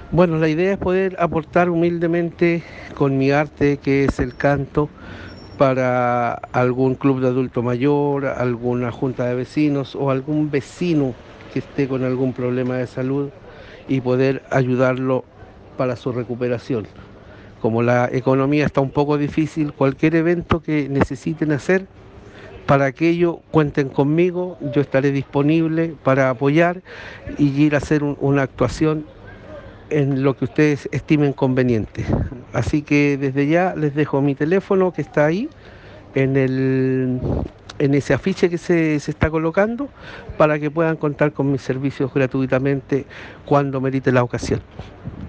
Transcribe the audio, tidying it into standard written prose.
Bueno, la idea es poder aportar humildemente con mi arte, que es el canto, para algún club de adulto mayor, alguna junta de vecinos o algún vecino que esté con algún problema de salud y poder ayudarlo para su recuperación. Como la economía está un poco difícil, cualquier evento que necesiten hacer, para aquello cuenten conmigo, yo estaré disponible para apoyar y ir a hacer una actuación en lo que ustedes estimen conveniente. Así que desde ya les dejo mi teléfono que está ahí en en ese afiche que se está colocando para que puedan contar con mis servicios gratuitamente cuando merite la ocasión.